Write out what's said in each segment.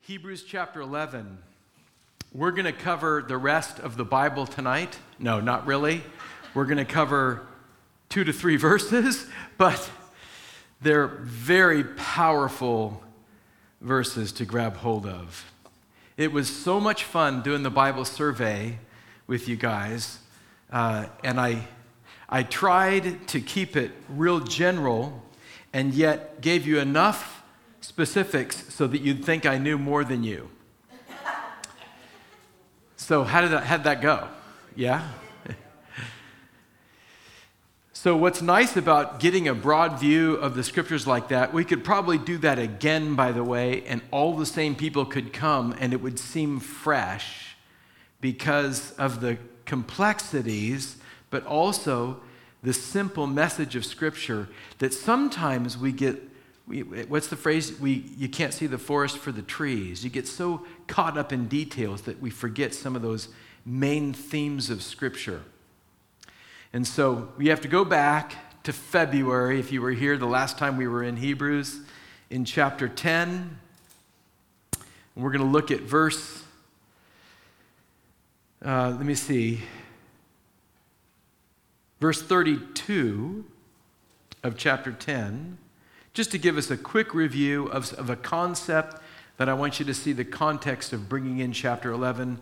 Hebrews chapter 11. We're going to cover the rest of the Bible tonight. No, not really. We're going to cover 2 to 3 verses, but they're very powerful verses to grab hold of. It was so much fun doing the Bible survey with you guys, and I tried to keep it real general and yet gave you enough specifics so that you'd think I knew more than you. So how'd that go? Yeah? So what's nice about getting a broad view of the scriptures like that, we could probably do that again, by the way, and all the same people could come and it would seem fresh because of the complexities, but also the simple message of Scripture that sometimes we get, what's the phrase? You can't see the forest for the trees. You get so caught up in details that we forget some of those main themes of Scripture. And so we have to go back to February, if you were here the last time we were in Hebrews, in chapter 10. And we're going to look at verse, verse 32 of chapter 10, just to give us a quick review of a concept that I want you to see the context of bringing in chapter 11.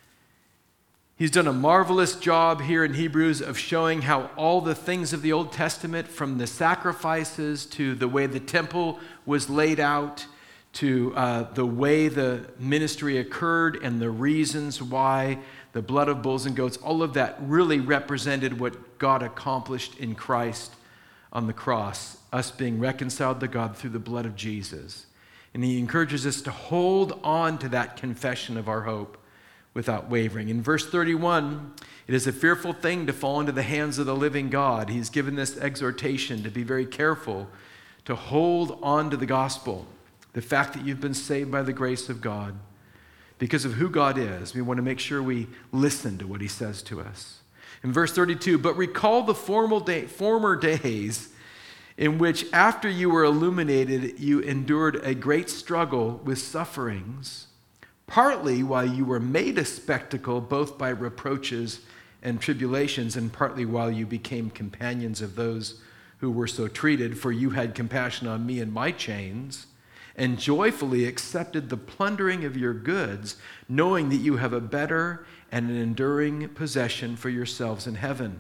He's done a marvelous job here in Hebrews of showing how all the things of the Old Testament, from the sacrifices to the way the temple was laid out, to the way the ministry occurred and the reasons why the blood of bulls and goats, all of that really represented what God accomplished in Christ on the cross, us being reconciled to God through the blood of Jesus. And he encourages us to hold on to that confession of our hope without wavering. In verse 31, it is a fearful thing to fall into the hands of the living God. He's given this exhortation to be very careful, to hold on to the gospel, the fact that you've been saved by the grace of God. Because of who God is, we want to make sure we listen to what he says to us. In verse 32, but recall the former days in which after you were illuminated, you endured a great struggle with sufferings, partly while you were made a spectacle, both by reproaches and tribulations, and partly while you became companions of those who were so treated, for you had compassion on me in my chains, and joyfully accepted the plundering of your goods, knowing that you have a better and an enduring possession for yourselves in heaven.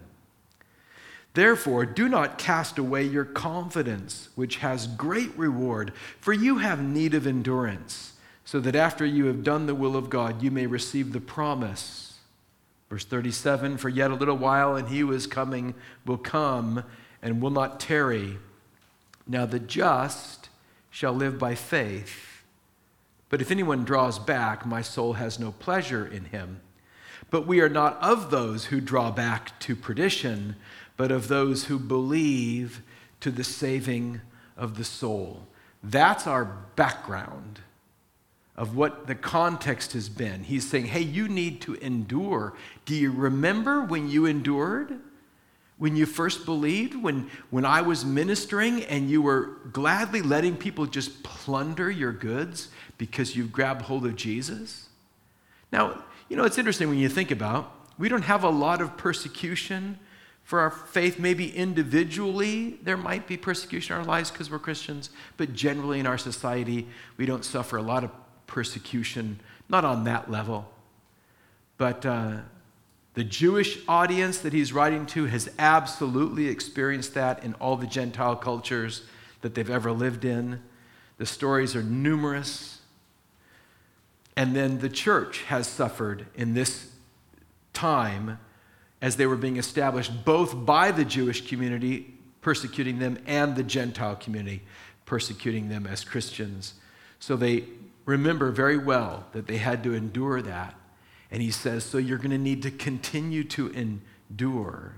Therefore, do not cast away your confidence, which has great reward, for you have need of endurance, so that after you have done the will of God, you may receive the promise. Verse 37, for yet a little while, and he who is coming will come and will not tarry. Now the just shall live by faith. But if anyone draws back, my soul has no pleasure in him. But we are not of those who draw back to perdition, but of those who believe to the saving of the soul. That's our background of what the context has been. He's saying, hey, you need to endure. Do you remember when you endured? When you first believed, when I was ministering and you were gladly letting people just plunder your goods because you grabbed hold of Jesus? Now, it's interesting when you think about, we don't have a lot of persecution for our faith. Maybe individually there might be persecution in our lives because we're Christians, but generally in our society we don't suffer a lot of persecution, not on that level. But the Jewish audience that he's writing to has absolutely experienced that in all the Gentile cultures that they've ever lived in. The stories are numerous. And then the church has suffered in this time as they were being established, both by the Jewish community persecuting them and the Gentile community persecuting them as Christians. So they remember very well that they had to endure that. And he says, so you're going to need to continue to endure.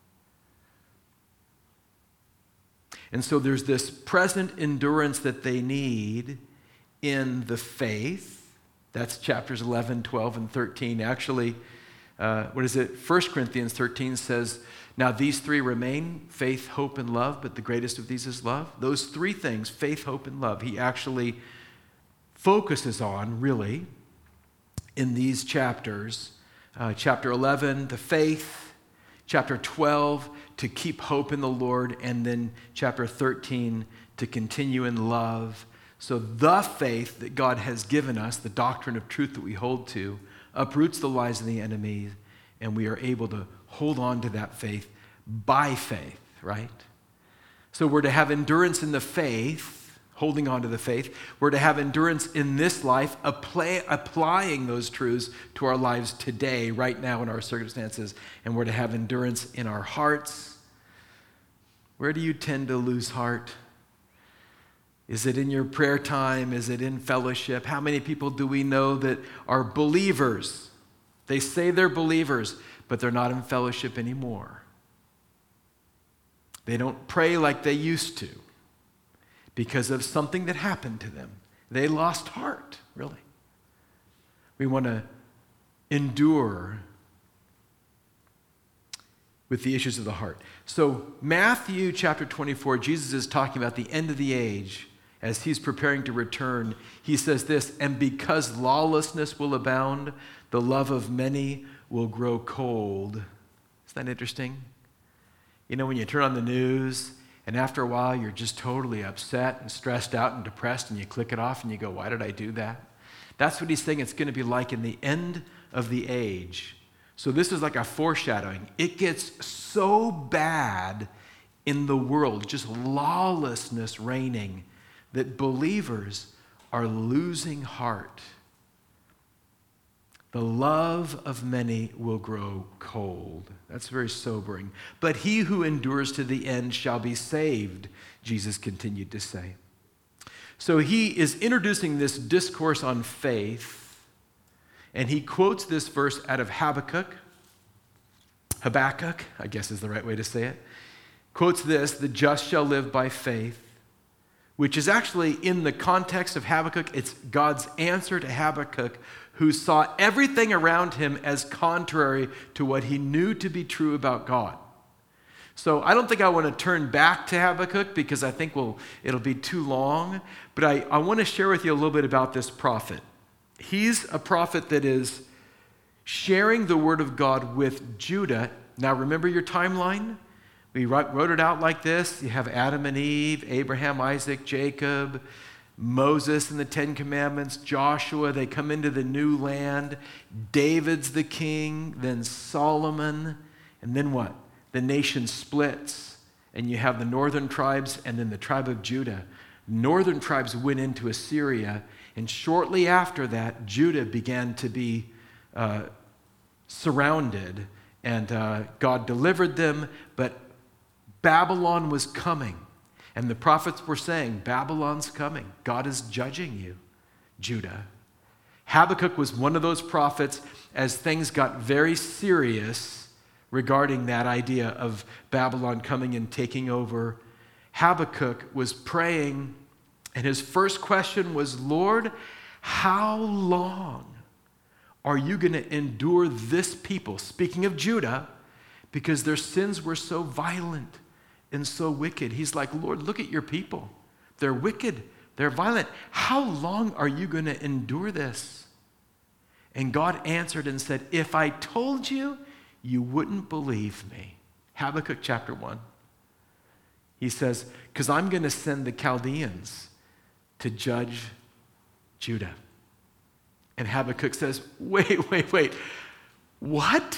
And so there's this present endurance that they need in the faith. That's chapters 11, 12, and 13. Actually, 1 Corinthians 13 says, now these three remain, faith, hope, and love, but the greatest of these is love. Those three things, faith, hope, and love, he actually focuses on, really, in these chapters. Chapter 11, the faith. Chapter 12, to keep hope in the Lord. And then chapter 13, to continue in love. So the faith that God has given us, the doctrine of truth that we hold to, uproots the lies of the enemy, and we are able to hold on to that faith by faith, right? So we're to have endurance in the faith, holding on to the faith. We're to have endurance in this life, applying those truths to our lives today, right now in our circumstances. And we're to have endurance in our hearts. Where do you tend to lose heart? Is it in your prayer time? Is it in fellowship? How many people do we know that are believers? They say they're believers, but they're not in fellowship anymore. They don't pray like they used to because of something that happened to them. They lost heart, really. We want to endure with the issues of the heart. So Matthew chapter 24, Jesus is talking about the end of the age. As he's preparing to return, he says this, and because lawlessness will abound, the love of many will grow cold. Isn't that interesting? You know, when you turn on the news, and after a while, you're just totally upset and stressed out and depressed, and you click it off and you go, why did I do that? That's what he's saying it's going to be like in the end of the age. So this is like a foreshadowing. It gets so bad in the world, just lawlessness reigning, that believers are losing heart. The love of many will grow cold. That's very sobering. But he who endures to the end shall be saved, Jesus continued to say. So he is introducing this discourse on faith, and he quotes this verse out of Habakkuk, I guess is the right way to say it. Quotes this, the just shall live by faith, which is actually in the context of Habakkuk, it's God's answer to Habakkuk, who saw everything around him as contrary to what he knew to be true about God. So I don't think I want to turn back to Habakkuk because I think it'll be too long, but I want to share with you a little bit about this prophet. He's a prophet that is sharing the word of God with Judah. Now remember your timeline? We wrote it out like this. You have Adam and Eve, Abraham, Isaac, Jacob, Moses and the Ten Commandments, Joshua, they come into the new land. David's the king, then Solomon, and then what? The nation splits, and you have the northern tribes and then the tribe of Judah. Northern tribes went into Assyria, and shortly after that, Judah began to be surrounded, and God delivered them, but Babylon was coming. And the prophets were saying, Babylon's coming. God is judging you, Judah. Habakkuk was one of those prophets as things got very serious regarding that idea of Babylon coming and taking over. Habakkuk was praying, and his first question was, Lord, how long are you going to endure this people? Speaking of Judah, because their sins were so violent and so wicked. He's like, Lord, look at your people. They're wicked. They're violent. How long are you going to endure this? And God answered and said, if I told you, you wouldn't believe me. Habakkuk chapter 1. He says, because I'm going to send the Chaldeans to judge Judah. And Habakkuk says, wait. What?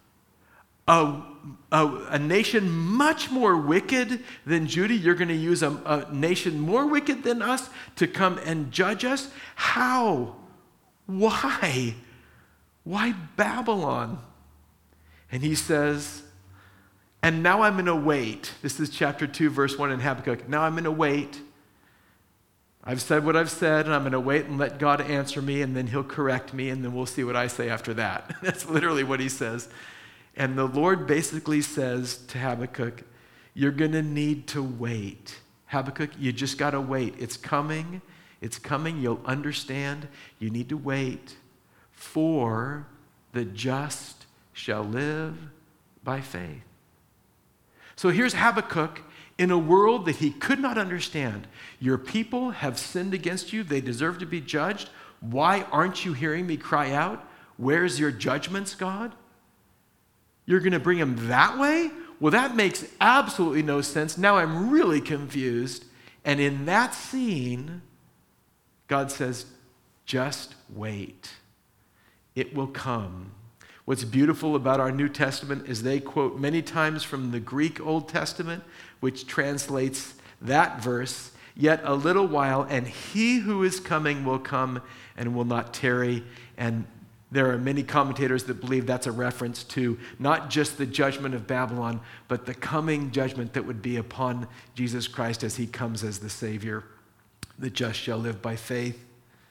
A nation much more wicked than Judah, you're going to use a nation more wicked than us to come and judge us? How? Why? Why Babylon? And he says, and now I'm going to wait. This is chapter 2, verse 1 in Habakkuk. Now I'm going to wait. I've said what I've said, and I'm going to wait and let God answer me, and then he'll correct me, and then we'll see what I say after that. That's literally what he says. And the Lord basically says to Habakkuk, you're going to need to wait. Habakkuk, you just got to wait. It's coming. It's coming. You'll understand. You need to wait. For the just shall live by faith. So here's Habakkuk in a world that he could not understand. Your people have sinned against you. They deserve to be judged. Why aren't you hearing me cry out? Where's your judgments, God? You're going to bring them that way? Well, that makes absolutely no sense. Now I'm really confused. And in that scene, God says, just wait. It will come. What's beautiful about our New Testament is they quote many times from the Greek Old Testament, which translates that verse, yet a little while, and he who is coming will come and will not tarry. And there are many commentators that believe that's a reference to not just the judgment of Babylon, but the coming judgment that would be upon Jesus Christ as he comes as the Savior. The just shall live by faith.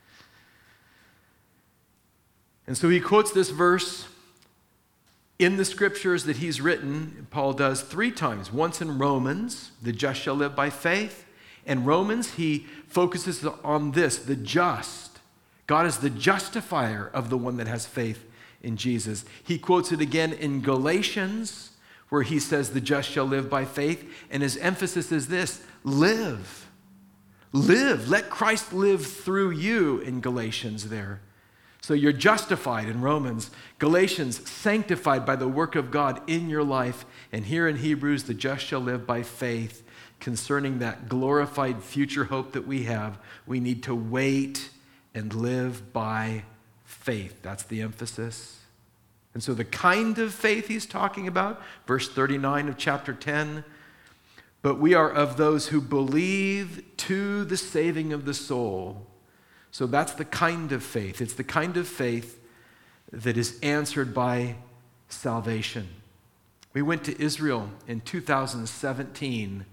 And so he quotes this verse in the scriptures that he's written. Paul does 3 times. Once in Romans, the just shall live by faith. In Romans, he focuses on this, the just. God is the justifier of the one that has faith in Jesus. He quotes it again in Galatians, where he says the just shall live by faith. And his emphasis is this, live. Live. Let Christ live through you in Galatians there. So you're justified in Romans. Galatians, sanctified by the work of God in your life. And here in Hebrews, the just shall live by faith. Concerning that glorified future hope that we have, we need to wait and live by faith. That's the emphasis. And so the kind of faith he's talking about, verse 39 of chapter 10, but we are of those who believe to the saving of the soul. So that's the kind of faith. It's the kind of faith that is answered by salvation. We went to Israel in 2017.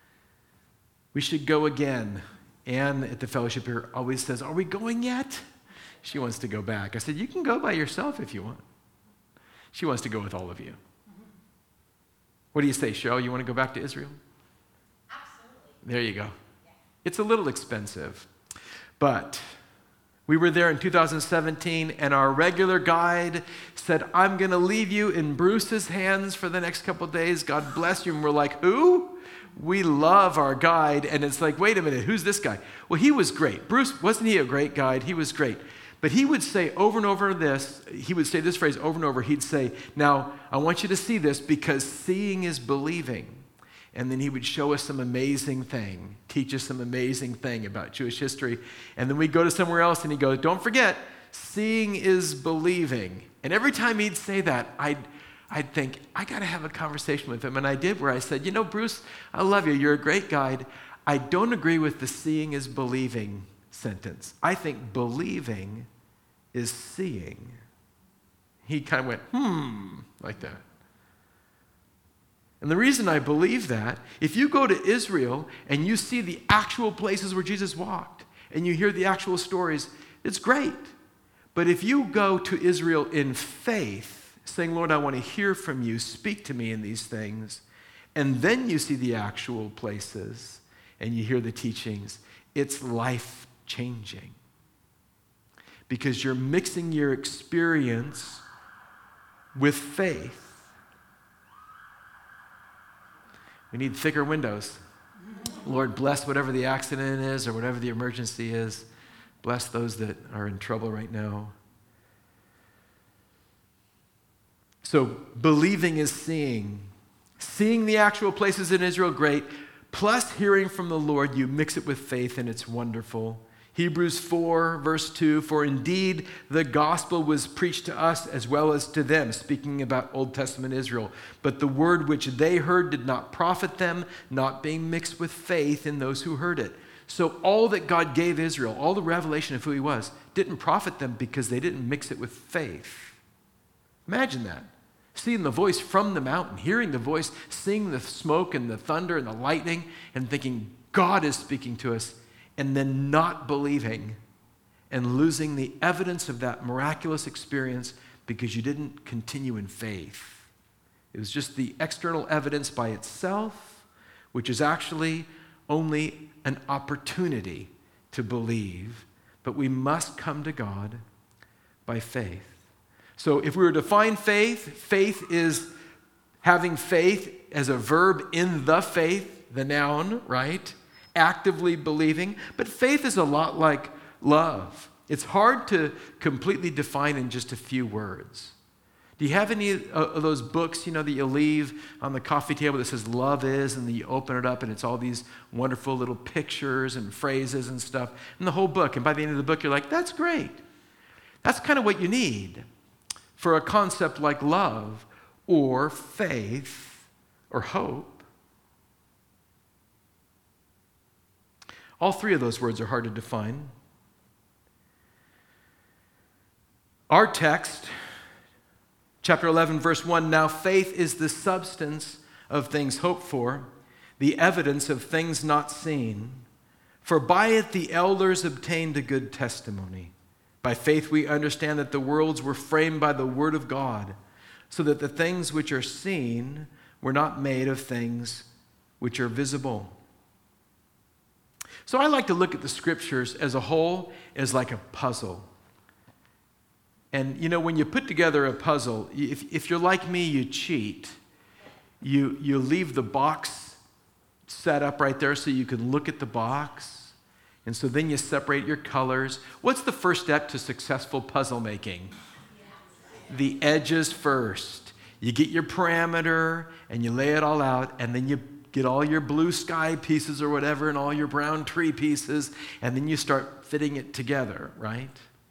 We should go again. Anne at the fellowship here always says, are we going yet? She wants to go back. I said, you can go by yourself if you want. She wants to go with all of you. What do you say, Cheryl? You want to go back to Israel? Absolutely. There you go. Yeah. It's a little expensive. But we were there in 2017, and our regular guide said, I'm going to leave you in Bruce's hands for the next couple of days. God bless you. And we're like, who? We love our guide. And it's like, wait a minute, who's this guy? Well, he was great. Bruce, wasn't he a great guide? He was great. But he would say over and over he would say this phrase over and over. He'd say, now, I want you to see this because seeing is believing. And then he would show us some amazing thing, teach us some amazing thing about Jewish history. And then we'd go to somewhere else and he'd go, don't forget, seeing is believing. And every time he'd say that, I'd think, I got to have a conversation with him. And I did, where I said, Bruce, I love you. You're a great guide. I don't agree with the seeing is believing sentence. I think believing is seeing. He kind of went, like that. And the reason I believe that, if you go to Israel and you see the actual places where Jesus walked and you hear the actual stories, it's great. But if you go to Israel in faith, saying, Lord, I want to hear from you, speak to me in these things, and then you see the actual places and you hear the teachings, it's life-changing. Because you're mixing your experience with faith. We need thicker windows. Lord, bless whatever the accident is or whatever the emergency is. Bless those that are in trouble right now. So believing is seeing. Seeing the actual places in Israel, great. Plus hearing from the Lord, you mix it with faith and it's wonderful. Hebrews 4, verse 2, for indeed the gospel was preached to us as well as to them, speaking about Old Testament Israel. But the word which they heard did not profit them, not being mixed with faith in those who heard it. So all that God gave Israel, all the revelation of who he was, didn't profit them because they didn't mix it with faith. Imagine that. Seeing the voice from the mountain, hearing the voice, seeing the smoke and the thunder and the lightning, and thinking God is speaking to us, and then not believing and losing the evidence of that miraculous experience because you didn't continue in faith. It was just the external evidence by itself, which is actually only an opportunity to believe, but we must come to God by faith. So if we were to define faith, faith is having faith as a verb in the faith the noun, right? Actively believing. But faith is a lot like love. It's hard to completely define in just a few words. Do you have any of those books, that you leave on the coffee table that says love is, and then you open it up and it's all these wonderful little pictures and phrases and stuff, and the whole book, and by the end of the book you're like, that's great. That's kind of what you need for a concept like love or faith or hope. All three of those words are hard to define. Our text, chapter 11, verse 1, now faith is the substance of things hoped for, the evidence of things not seen. For by it the elders obtained a good testimony. By faith we understand that the worlds were framed by the word of God, so that the things which are seen were not made of things which are visible. So I like to look at the scriptures as a whole as like a puzzle. And when you put together a puzzle, if you're like me, you cheat. You leave the box set up right there so you can look at the box. And so then you separate your colors. What's the first step to successful puzzle making? The edges first. You get your parameter and you lay it all out, and then you get all your blue sky pieces or whatever and all your brown tree pieces, and then you start fitting it together, right?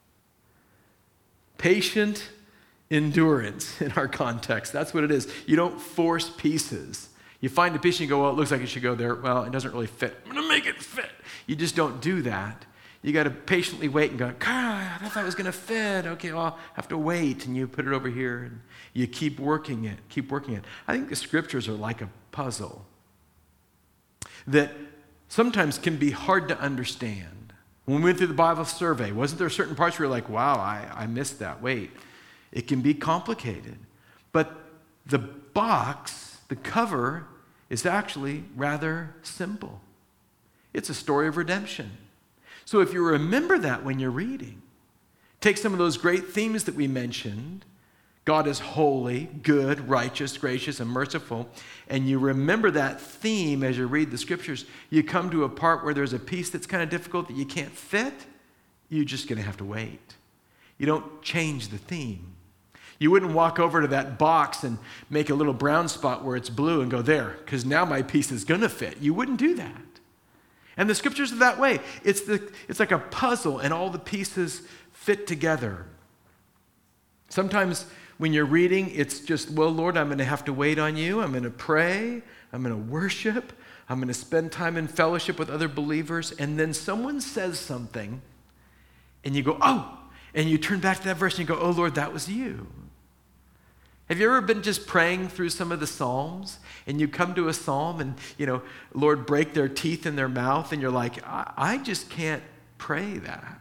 Patient endurance in our context. That's what it is. You don't force pieces. You find a piece and you go, well, it looks like it should go there. Well, it doesn't really fit. I'm going to make it fit. You just don't do that. You got to patiently wait and go, God, I thought it was going to fit. Okay, well, I'll have to wait. And you put it over here and you keep working it. I think the scriptures are like a puzzle that sometimes can be hard to understand. When we went through the Bible survey, wasn't there certain parts where you're like, wow, I missed that. Wait, it can be complicated. But the box, the cover, is actually rather simple. It's a story of redemption. So if you remember that when you're reading, take some of those great themes that we mentioned. God is holy, good, righteous, gracious, and merciful. And you remember that theme as you read the scriptures. You come to a part where there's a piece that's kind of difficult that you can't fit. You're just going to have to wait. You don't change the theme. You wouldn't walk over to that box and make a little brown spot where it's blue and go there, because now my piece is going to fit. You wouldn't do that. And the scriptures are that way. It's like a puzzle, and all the pieces fit together. Sometimes when you're reading, it's just, well, Lord, I'm going to have to wait on you. I'm going to pray. I'm going to worship. I'm going to spend time in fellowship with other believers. And then someone says something, and you go, oh, and you turn back to that verse and you go, oh, Lord, that was you. Have you ever been just praying through some of the Psalms, and you come to a psalm and, Lord, break their teeth in their mouth, and you're like, I just can't pray that.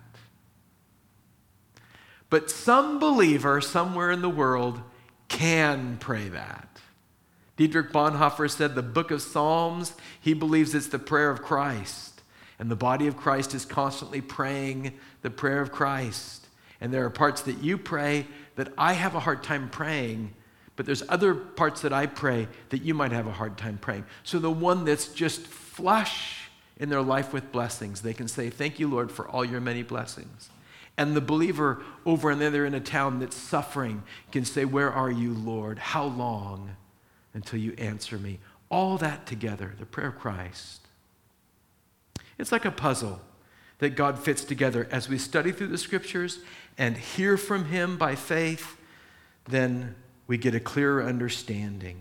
But some believer somewhere in the world can pray that. Dietrich Bonhoeffer said the book of Psalms, he believes it's the prayer of Christ. And the body of Christ is constantly praying the prayer of Christ. And there are parts that you pray that I have a hard time praying, but there's other parts that I pray that you might have a hard time praying. So the one that's just flush in their life with blessings, they can say, thank you, Lord, for all your many blessings. And the believer over and there in a town that's suffering can say, where are you, Lord? How long until you answer me? All that together, the prayer of Christ. It's like a puzzle that God fits together. As we study through the scriptures and hear from him by faith, then we get a clearer understanding.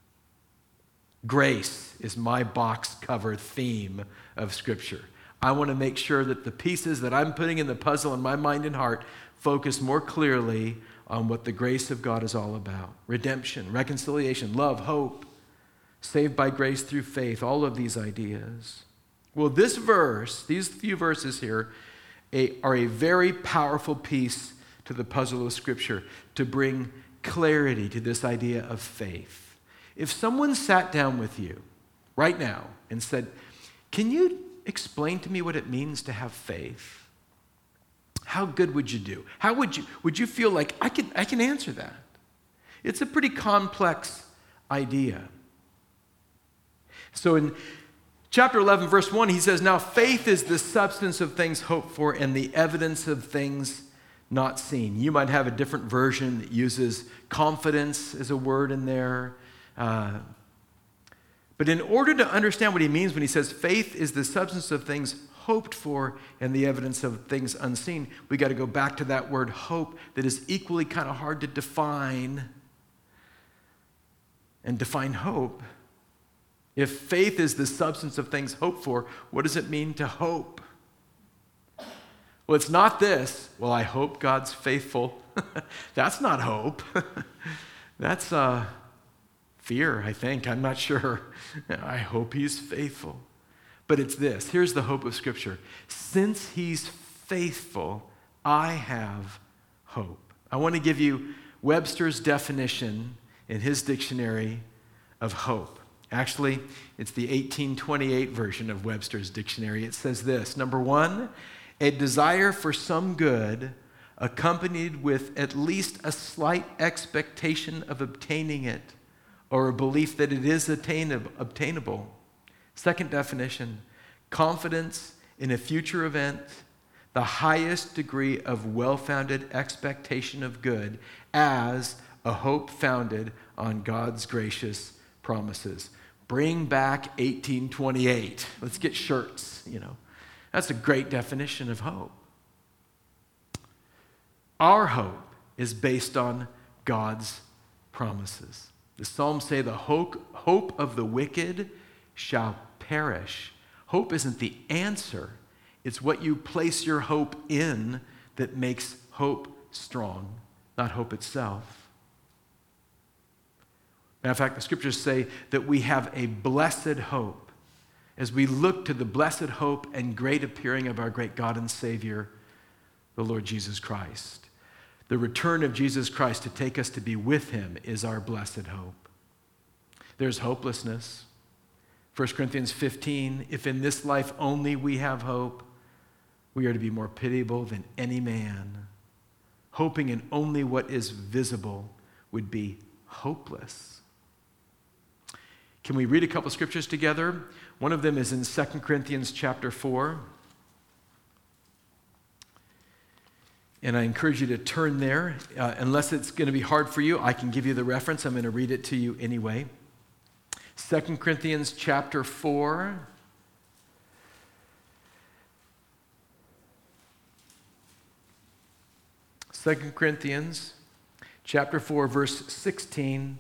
Grace is my box cover theme of scripture. I want to make sure that the pieces that I'm putting in the puzzle in my mind and heart focus more clearly on what the grace of God is all about. Redemption, reconciliation, love, hope, saved by grace through faith, all of these ideas. Well, this verse, these few verses here, are a very powerful piece to the puzzle of Scripture to bring clarity to this idea of faith. If someone sat down with you right now and said, can you explain to me what it means to have faith? How good would you do? How would you feel like I can answer that? It's a pretty complex idea. So in Chapter 11, verse 1, he says, now faith is the substance of things hoped for and the evidence of things not seen. You might have a different version that uses confidence as a word in there. But in order to understand what he means when he says faith is the substance of things hoped for and the evidence of things unseen, we got to go back to that word hope that is equally kind of hard to define. And define hope. If faith is the substance of things hoped for, what does it mean to hope? Well, it's not this. Well, I hope God's faithful. That's not hope. That's fear, I think. I'm not sure. I hope he's faithful. But it's this. Here's the hope of Scripture. Since he's faithful, I have hope. I want to give you Webster's definition in his dictionary of hope. Actually, it's the 1828 version of Webster's dictionary. It says this, number one, a desire for some good accompanied with at least a slight expectation of obtaining it or a belief that it is obtainable. Second definition, confidence in a future event, the highest degree of well-founded expectation of good as a hope founded on God's gracious promises. Bring back 1828. Let's get shirts, That's a great definition of hope. Our hope is based on God's promises. The Psalms say the hope of the wicked shall perish. Hope isn't the answer. It's what you place your hope in that makes hope strong, not hope itself. Matter of fact, the scriptures say that we have a blessed hope as we look to the blessed hope and great appearing of our great God and Savior, the Lord Jesus Christ. The return of Jesus Christ to take us to be with him is our blessed hope. There's hopelessness. 1 Corinthians 15, if in this life only we have hope, we are to be more pitiable than any man. Hoping in only what is visible would be hopeless. Can we read a couple scriptures together? One of them is in 2 Corinthians chapter 4. And I encourage you to turn there. Unless it's going to be hard for you, I can give you the reference. I'm going to read it to you anyway. 2 Corinthians chapter 4. Second Corinthians chapter 4, verse 16.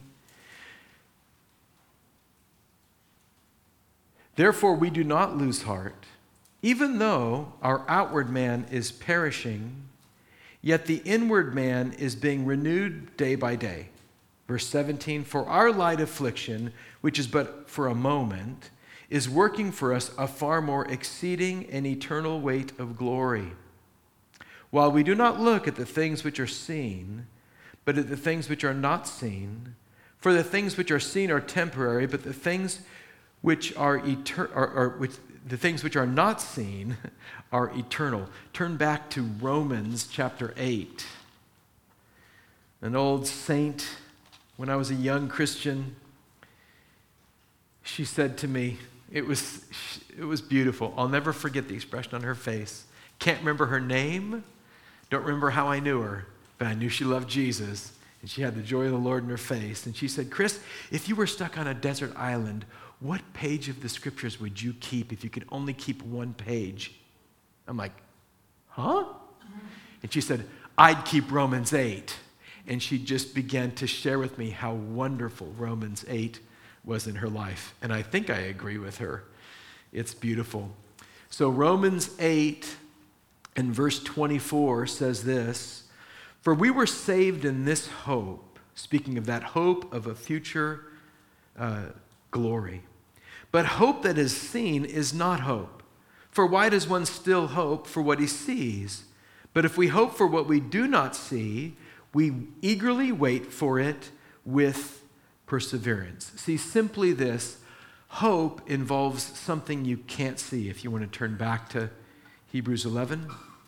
Therefore, we do not lose heart, even though our outward man is perishing, yet the inward man is being renewed day by day. Verse 17, for our light affliction, which is but for a moment, is working for us a far more exceeding and eternal weight of glory. While we do not look at the things which are seen, but at the things which are not seen, for the things which are seen are temporary, but the things which are the things which are not seen are eternal. Turn back to Romans chapter 8. An old saint, when I was a young Christian, she said to me, it was beautiful. I'll never forget the expression on her face. Can't remember her name, don't remember how I knew her, but I knew she loved Jesus, and she had the joy of the Lord in her face. And she said, Chris, if you were stuck on a desert island, what page of the scriptures would you keep if you could only keep one page? I'm like, huh? And she said, I'd keep Romans 8. And she just began to share with me how wonderful Romans 8 was in her life. And I think I agree with her. It's beautiful. So Romans 8 and verse 24 says this, for we were saved in this hope, speaking of that hope of a future glory. But hope that is seen is not hope. For why does one still hope for what he sees? But if we hope for what we do not see, we eagerly wait for it with perseverance. See, simply this, hope involves something you can't see. If you want to turn back to Hebrews 11.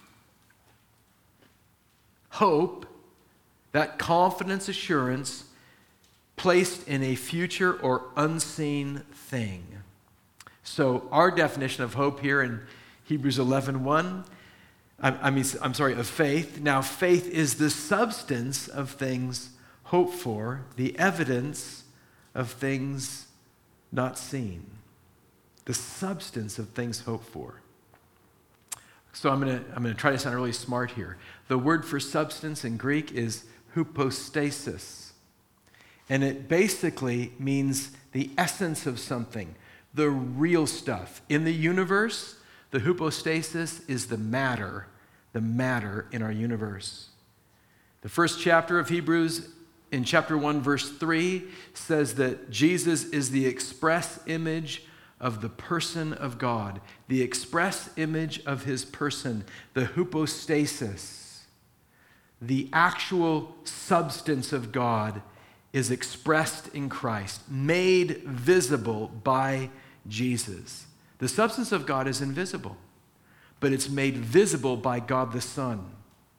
Hope, that confidence, assurance, placed in a future or unseen thing. So our definition of hope here in Hebrews 11:1, of faith. Now, faith is the substance of things hoped for, the evidence of things not seen. The substance of things hoped for. So I'm going to try to sound really smart here. The word for substance in Greek is hypostasis. And it basically means the essence of something, the real stuff. In the universe, the hypostasis is the matter in our universe. The first chapter of Hebrews, in chapter 1, verse 3, says that Jesus is the express image of the person of God, the express image of his person, the hypostasis. The actual substance of God is expressed in Christ, made visible by Jesus. The substance of God is invisible, but it's made visible by God the Son.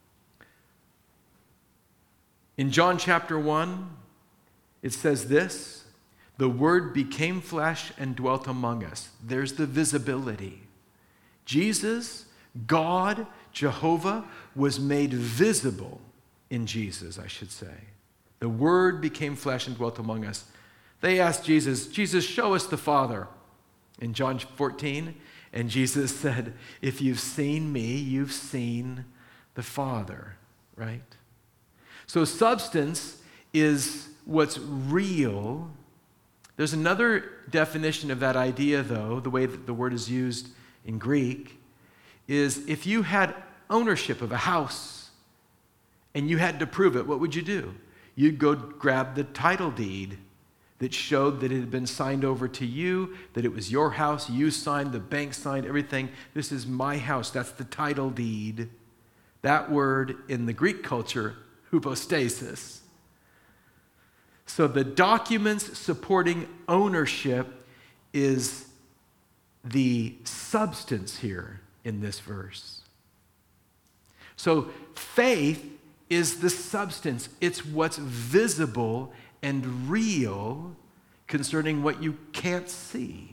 In John chapter 1, it says this, the Word became flesh and dwelt among us. There's the visibility. Jesus, God, Jehovah, was made visible in Jesus, I should say. The Word became flesh and dwelt among us. They asked Jesus, show us the Father. In John 14, and Jesus said, if you've seen me, you've seen the Father, right? So substance is what's real. There's another definition of that idea, though, the way that the word is used in Greek, is if you had ownership of a house and you had to prove it, what would you do? You'd go grab the title deed that showed that it had been signed over to you, that it was your house, you signed, the bank signed, everything. This is my house. That's the title deed. That word in the Greek culture, hypostasis. So the documents supporting ownership is the substance here in this verse. So faith is the substance. It's what's visible and real concerning what you can't see.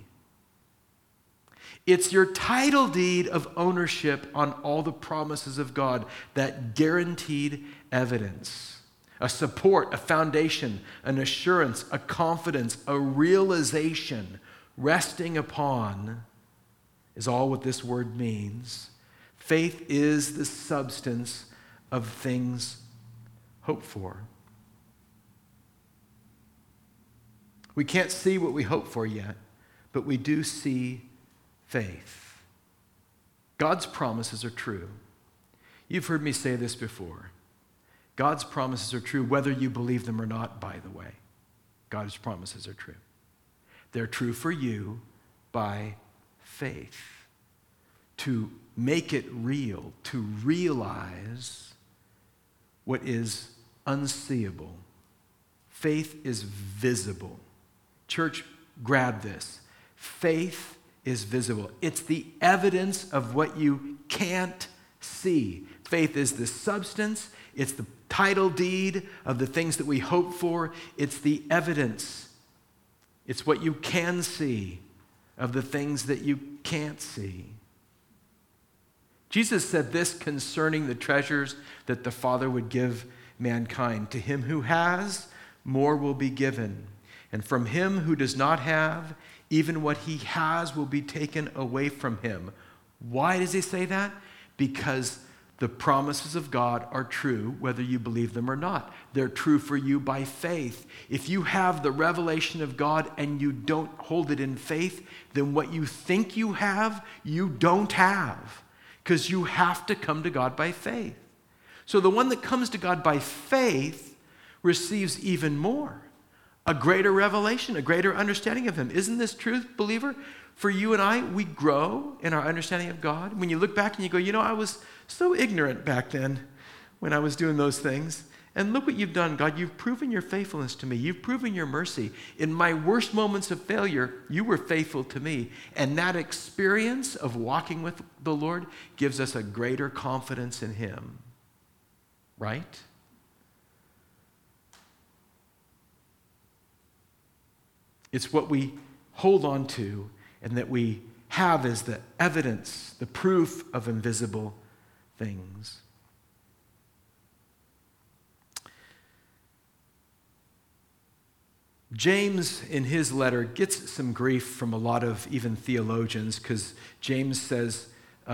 It's your title deed of ownership on all the promises of God, that guaranteed evidence, a support, a foundation, an assurance, a confidence, a realization resting upon is all what this word means. Faith is the substance of things hoped for. We can't see what we hope for yet, but we do see faith. God's promises are true. You've heard me say this before. God's promises are true whether you believe them or not, by the way. God's promises are true. They're true for you by faith. To make it real, to realize what is unseeable. Faith is visible. Church, grab this. Faith is visible. It's the evidence of what you can't see. Faith is the substance. It's the title deed of the things that we hope for. It's the evidence. It's what you can see of the things that you can't see. Jesus said this concerning the treasures that the Father would give mankind. To him who has, more will be given. And from him who does not have, even what he has will be taken away from him. Why does he say that? Because the promises of God are true whether you believe them or not. They're true for you by faith. If you have the revelation of God and you don't hold it in faith, then what you think you have, you don't have. Because you have to come to God by faith. So the one that comes to God by faith receives even more. A greater revelation, a greater understanding of him. Isn't this truth, believer? For you and I, we grow in our understanding of God. When you look back and you go, I was so ignorant back then when I was doing those things. And look what you've done, God. You've proven your faithfulness to me. You've proven your mercy. In my worst moments of failure, you were faithful to me. And that experience of walking with the Lord gives us a greater confidence in him. Right? It's what we hold on to and that we have as the evidence, the proof of invisible things. James, in his letter, gets some grief from a lot of even theologians because James says,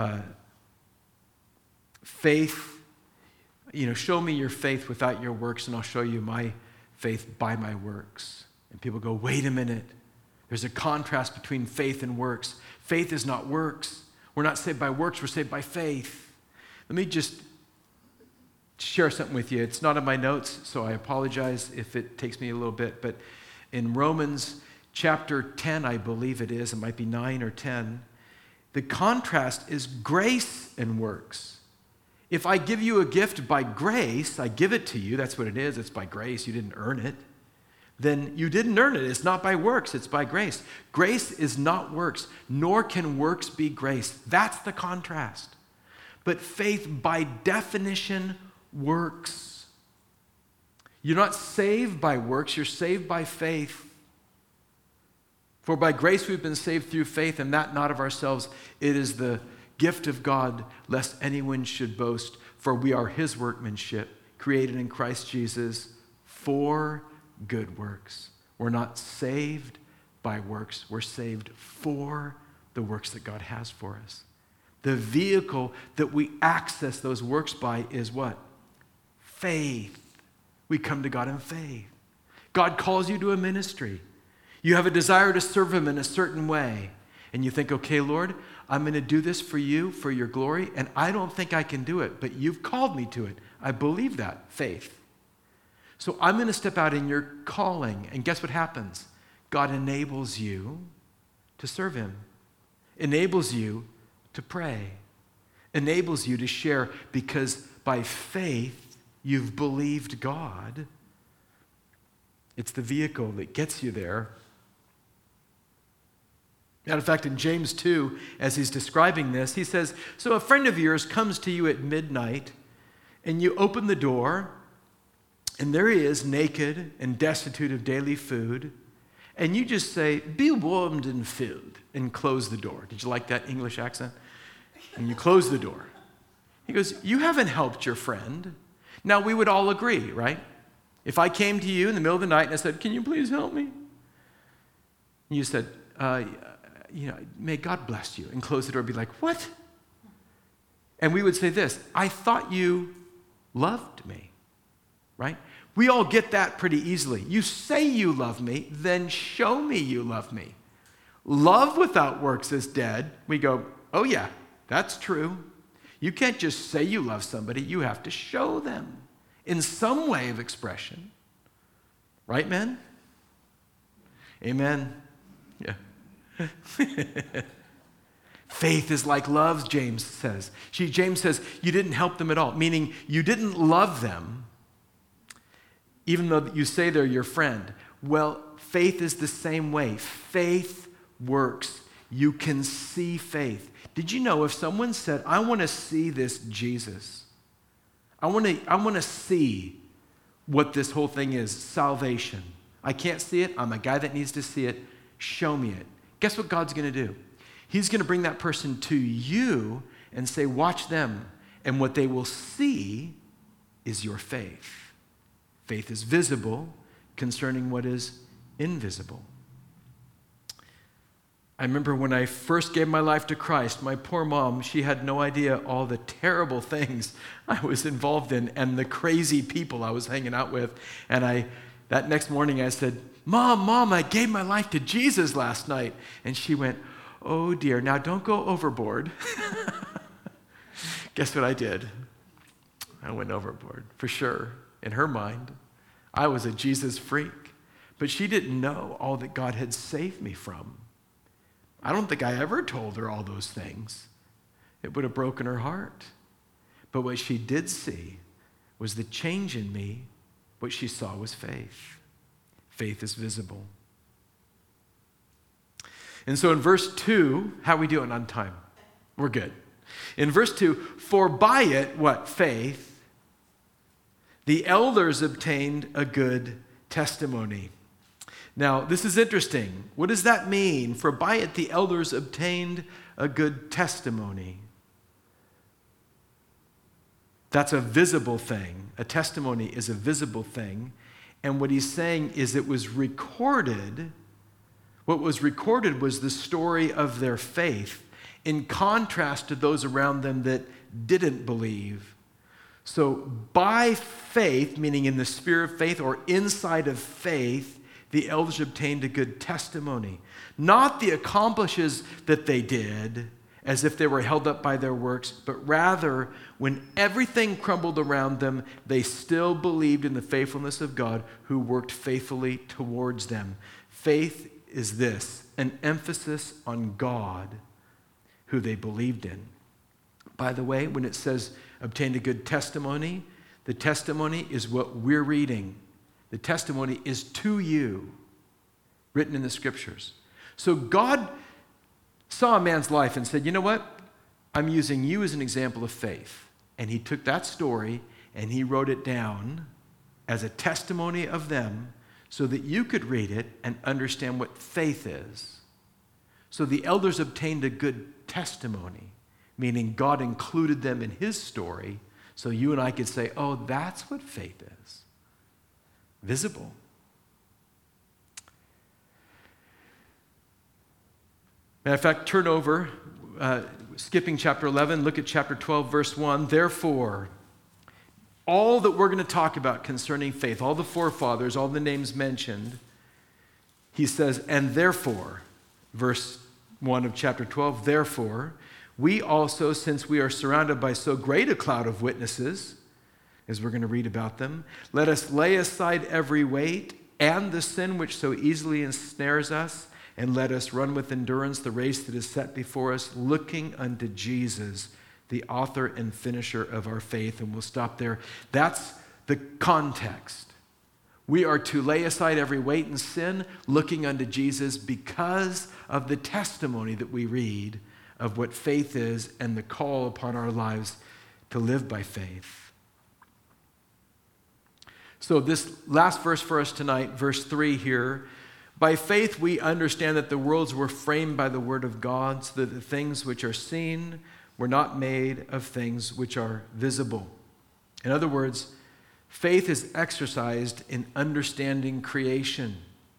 faith, show me your faith without your works and I'll show you my faith by my works. And people go, wait a minute. There's a contrast between faith and works. Faith is not works. We're not saved by works, we're saved by faith. Let me just share something with you. It's not in my notes, so I apologize if it takes me a little bit, but in Romans chapter 10, I believe it is, it might be 9 or 10, the contrast is grace and works. If I give you a gift by grace, I give it to you, that's what it is, it's by grace, you didn't earn it, then you didn't earn it. It's not by works, it's by grace. Grace is not works, nor can works be grace. That's the contrast. But faith, by definition, works. You're not saved by works, you're saved by faith. For by grace we've been saved through faith, and that not of ourselves. It is the gift of God, lest anyone should boast. For we are his workmanship, created in Christ Jesus for good works. We're not saved by works, we're saved for the works that God has for us. The vehicle that we access those works by is what? Faith. We come to God in faith. God calls you to a ministry. You have a desire to serve him in a certain way. And you think, okay, Lord, I'm going to do this for you, for your glory, and I don't think I can do it, but you've called me to it. I believe that, faith. So I'm going to step out in your calling, and guess what happens? God enables you to serve him, enables you to pray, enables you to share, because by faith, you've believed God. It's the vehicle that gets you there. Matter of fact, in James 2, as he's describing this, he says, so a friend of yours comes to you at midnight, and you open the door, and there he is, naked and destitute of daily food, and you just say, be warmed and filled, and close the door. Did you like that English accent? And you close the door. He goes, you haven't helped your friend. Now, we would all agree, right? If I came to you in the middle of the night and I said, can you please help me? And you said, may God bless you, and close the door and be like, what? And we would say this, I thought you loved me, right? We all get that pretty easily. You say you love me, then show me you love me. Love without works is dead. We go, oh yeah, that's true. You can't just say you love somebody, you have to show them in some way of expression. Right, men? Amen. Yeah. Faith is like love, James says. James says, you didn't help them at all, meaning you didn't love them, even though you say they're your friend. Well, faith is the same way. Faith works. You can see faith. Did you know if someone said, I want to see this Jesus, I want to see what this whole thing is, salvation. I can't see it. I'm a guy that needs to see it. Show me it. Guess what God's going to do? He's going to bring that person to you and say, watch them. And what they will see is your faith. Faith is visible concerning what is invisible. I remember when I first gave my life to Christ, my poor mom, she had no idea all the terrible things I was involved in and the crazy people I was hanging out with. And that next morning I said, Mom, I gave my life to Jesus last night. And she went, oh dear, now don't go overboard. Guess what I did? I went overboard, for sure. In her mind, I was a Jesus freak. But she didn't know all that God had saved me from. I don't think I ever told her all those things. It would have broken her heart. But what she did see was the change in me. What she saw was faith. Faith is visible. And so in verse 2, how are we doing on time? We're good. In verse 2, for by it, what? Faith, the elders obtained a good testimony. Now, this is interesting. What does that mean? For by it the elders obtained a good testimony. That's a visible thing. A testimony is a visible thing. And what he's saying is it was recorded. What was recorded was the story of their faith in contrast to those around them that didn't believe. So by faith, meaning in the sphere of faith or inside of faith, the elders obtained a good testimony. Not the accomplishes that they did, as if they were held up by their works, but rather, when everything crumbled around them, they still believed in the faithfulness of God who worked faithfully towards them. Faith is this, an emphasis on God who they believed in. By the way, when it says obtained a good testimony, the testimony is what we're reading. The testimony is to you, written in the scriptures. So God saw a man's life and said, you know what? I'm using you as an example of faith. And he took that story and he wrote it down as a testimony of them so that you could read it and understand what faith is. So the elders obtained a good testimony, meaning God included them in his story so you and I could say, oh, that's what faith is. Visible. Matter of fact, turn over, skipping chapter 11, look at chapter 12, verse 1. Therefore, all that we're going to talk about concerning faith, all the forefathers, all the names mentioned, he says, and therefore, verse 1 of chapter 12, therefore, we also, since we are surrounded by so great a cloud of witnesses, as we're going to read about them, let us lay aside every weight and the sin which so easily ensnares us, and let us run with endurance the race that is set before us, looking unto Jesus, the author and finisher of our faith. And we'll stop there. That's the context. We are to lay aside every weight and sin, looking unto Jesus because of the testimony that we read of what faith is and the call upon our lives to live by faith. So this last verse for us tonight, verse 3 here, by faith we understand that the worlds were framed by the word of God, so that the things which are seen were not made of things which are visible. In other words, faith is exercised in understanding creation.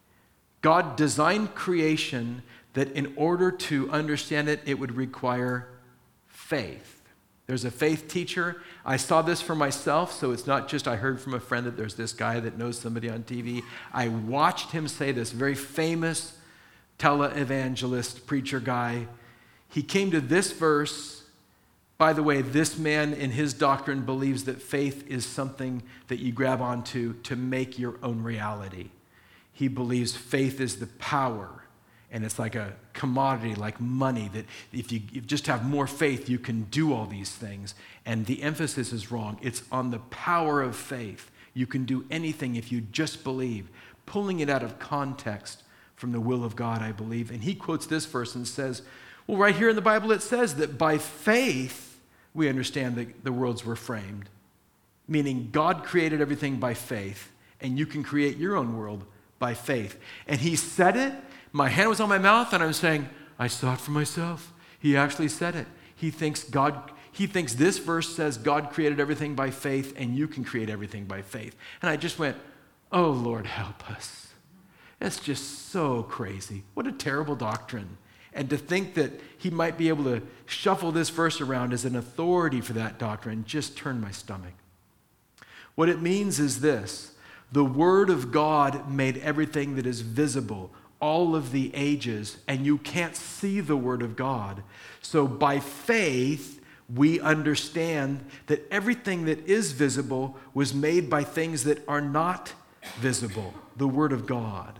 God designed creation that in order to understand it, it would require faith. There's a faith teacher. I saw this for myself, so it's not just I heard from a friend that there's this guy that knows somebody on TV. I watched him say this, very famous televangelist preacher guy. He came to this verse. By the way, this man in his doctrine believes that faith is something that you grab onto to make your own reality. He believes faith is the power. And it's like a commodity, like money, that if you just have more faith, you can do all these things. And the emphasis is wrong. It's on the power of faith. You can do anything if you just believe. Pulling it out of context from the will of God, I believe. And he quotes this verse and says, well, right here in the Bible it says that by faith we understand that the worlds were framed. Meaning God created everything by faith, and you can create your own world by faith. And he said it. My hand was on my mouth, and I'm saying, I saw it for myself. He actually said it. He thinks this verse says God created everything by faith, and you can create everything by faith. And I just went, oh, Lord, help us. That's just so crazy. What a terrible doctrine. And to think that he might be able to shuffle this verse around as an authority for that doctrine just turned my stomach. What it means is this: the Word of God made everything that is visible, all of the ages, and you can't see the Word of God. So by faith, we understand that everything that is visible was made by things that are not visible, the Word of God.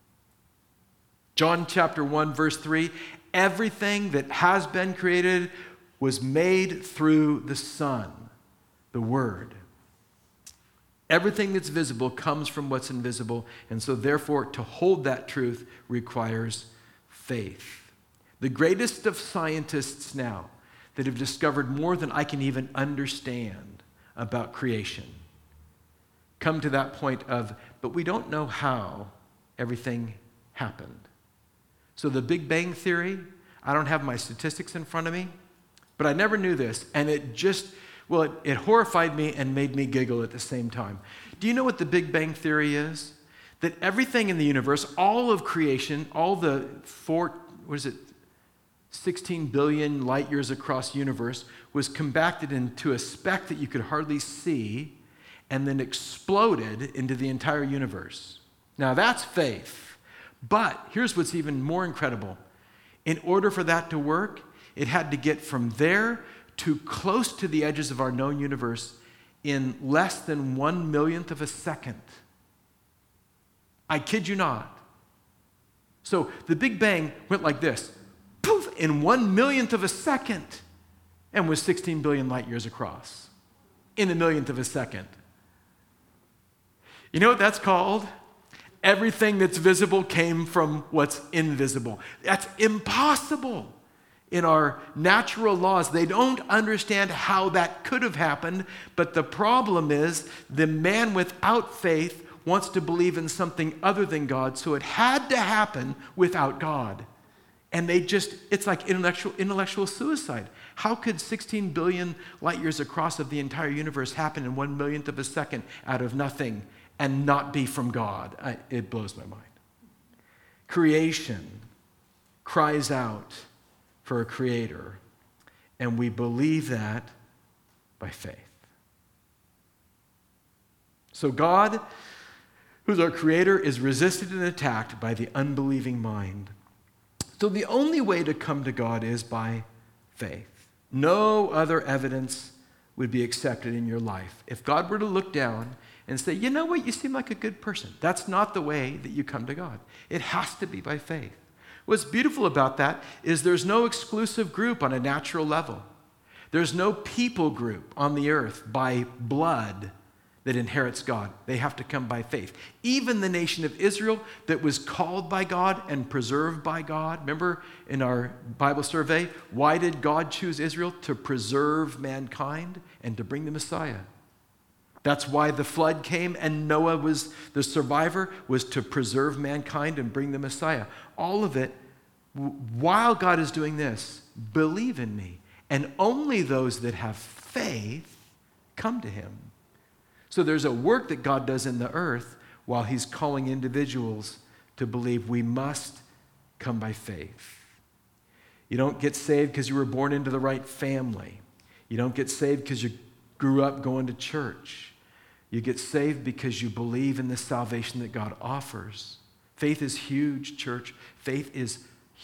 John chapter 1, verse 3, everything that has been created was made through the Son, the Word. Everything that's visible comes from what's invisible, and so therefore to hold that truth requires faith. The greatest of scientists now that have discovered more than I can even understand about creation come to that point of, but we don't know how everything happened. So the Big Bang Theory, I don't have my statistics in front of me, but I never knew this, and it horrified me and made me giggle at the same time. Do you know what the Big Bang Theory is? That everything in the universe, all of creation, all the 16 billion light years across the universe was compacted into a speck that you could hardly see and then exploded into the entire universe. Now that's faith. But here's what's even more incredible. In order for that to work, it had to get from there to close to the edges of our known universe in less than 1/1,000,000th of a second. I kid you not. So the Big Bang went like this, poof, in 1/1,000,000th of a second, and was 16 billion light years across in a millionth of a second. You know what that's called? Everything that's visible came from what's invisible. That's impossible. In our natural laws, they don't understand how that could have happened, but the problem is the man without faith wants to believe in something other than God, so it had to happen without God. And it's like intellectual suicide. How could 16 billion light years across of the entire universe happen in 1/1,000,000th of a second out of nothing and not be from God? It blows my mind. Creation cries out for a creator, and we believe that by faith. So God, who's our creator, is resisted and attacked by the unbelieving mind. So the only way to come to God is by faith. No other evidence would be accepted in your life. If God were to look down and say, you know what, you seem like a good person, that's not the way that you come to God. It has to be by faith. What's beautiful about that is there's no exclusive group on a natural level. There's no people group on the earth by blood that inherits God. They have to come by faith. Even the nation of Israel that was called by God and preserved by God. Remember in our Bible survey, why did God choose Israel? To preserve mankind and to bring the Messiah. That's why the flood came and Noah was the survivor, was to preserve mankind and bring the Messiah. All of it, while God is doing this, believe in me. And only those that have faith come to him. So there's a work that God does in the earth while he's calling individuals to believe we must come by faith. You don't get saved because you were born into the right family. You don't get saved because you grew up going to church. You get saved because you believe in the salvation that God offers. Faith is huge, church. Faith is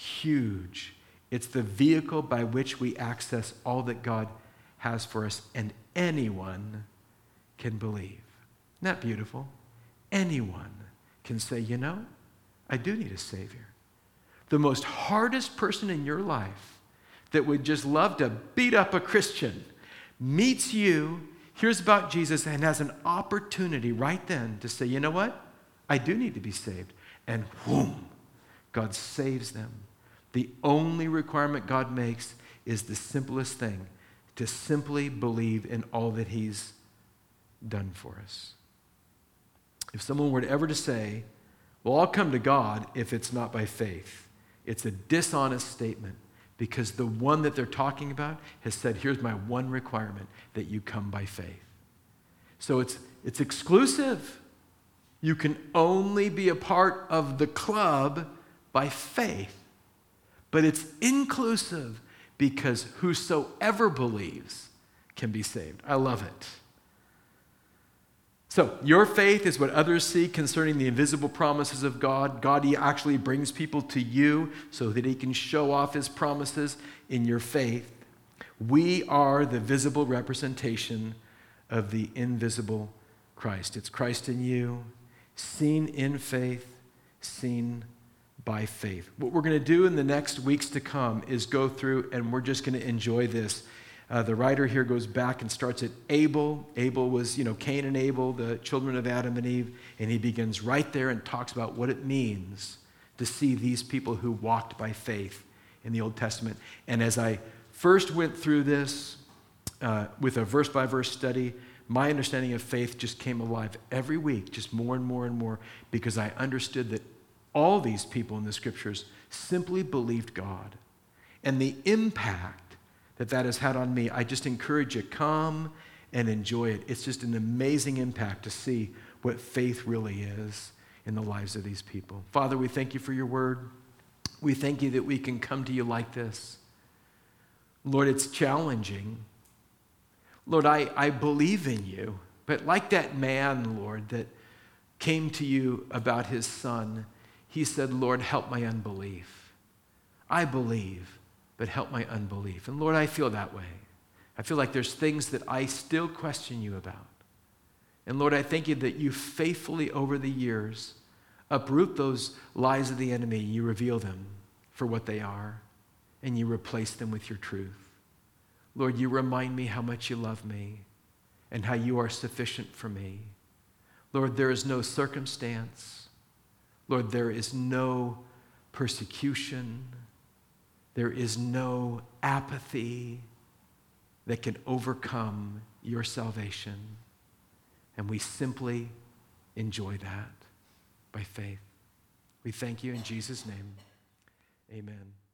huge. It's the vehicle by which we access all that God has for us, and anyone can believe. Isn't that beautiful? Anyone can say, you know, I do need a Savior. The most hardest person in your life that would just love to beat up a Christian meets you, hears about Jesus, and has an opportunity right then to say, you know what? I do need to be saved. And whoom, God saves them. The only requirement God makes is the simplest thing, to simply believe in all that he's done for us. If someone were ever to say, well, I'll come to God if it's not by faith, it's a dishonest statement, because the one that they're talking about has said, here's my one requirement, that you come by faith. So it's exclusive. You can only be a part of the club by faith. But it's inclusive because whosoever believes can be saved. I love it. So your faith is what others see concerning the invisible promises of God. God, he actually brings people to you so that he can show off his promises in your faith. We are the visible representation of the invisible Christ. It's Christ in you, seen in faith, seen by faith. What we're going to do in the next weeks to come is go through, and we're just going to enjoy this. The writer here goes back and starts at Abel. Abel was, Cain and Abel, the children of Adam and Eve, and he begins right there and talks about what it means to see these people who walked by faith in the Old Testament. And as I first went through this with a verse-by-verse study, my understanding of faith just came alive every week, just more and more and more, because I understood that All these people in the scriptures simply believed God. And the impact that that has had on me, I just encourage you, come and enjoy it. It's just an amazing impact to see what faith really is in the lives of these people. Father, we thank you for your word. We thank you that we can come to you like this. Lord, it's challenging. Lord, I believe in you, but like that man, Lord, that came to you about his son, he said, Lord, help my unbelief. I believe, but help my unbelief. And Lord, I feel that way. I feel like there's things that I still question you about. And Lord, I thank you that you faithfully over the years uproot those lies of the enemy. You reveal them for what they are, and you replace them with your truth. Lord, you remind me how much you love me and how you are sufficient for me. Lord, there is no circumstance. Lord, there is no persecution. There is no apathy that can overcome your salvation. And we simply enjoy that by faith. We thank you in Jesus' name. Amen.